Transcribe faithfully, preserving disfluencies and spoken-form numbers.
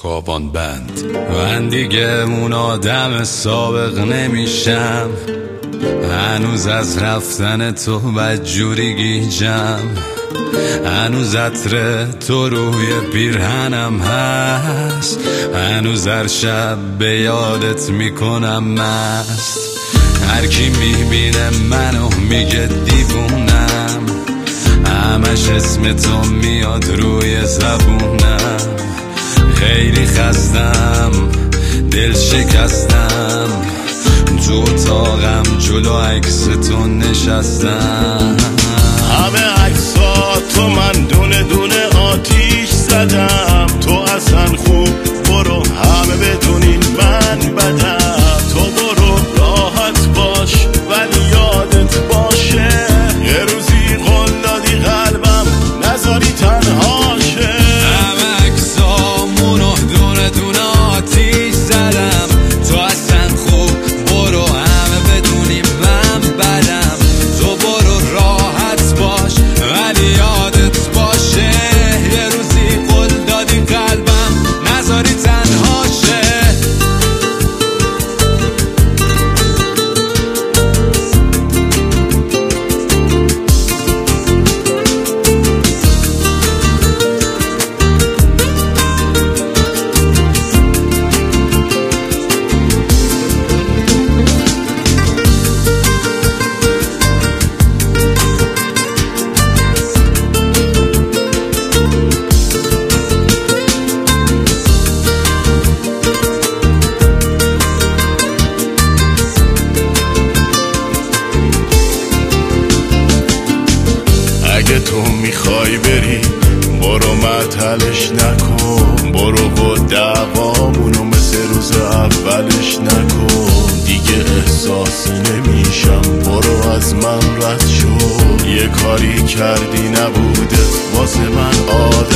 کاوان بند. من دیگه اون آدم سابق نمیشم، هنوز از رفتن تو بدجوری گیجم، هنوز عطر تو روی پیرهنم هست، هنوز هر شب به یادت میکنم مست. هر کی میبینه منو میگه دیوونم، همش اسم تو میاد روی زبونم. خیلی خستم، دل شکستم، تو اتاقم جلو عکس تو نشستم. همه عکساتو من دونه دونه آتیش زدم، تو اصلا خوب برو، همه بدونین من بدم. تو برو راحت باش ولی یادت باشه، یه روزی قول دادی قلبم نذاری تنها شه. همه عکسامونو دونه دونه آتیش زدم، تو اصلا خوب برو، همه بدونی من بدم. تو برو راحت باش ولی یادت باشه، یه روزی قول دادی قلبم نذاری تنها شه. اگه تو میخوای بری برو، معطلش نکن، برو و دعوامونو مثل روز اولش نکن. دیگه احساس نمیشم، برو از من رد شو. یه کاری کردی نبوده واسه من عادت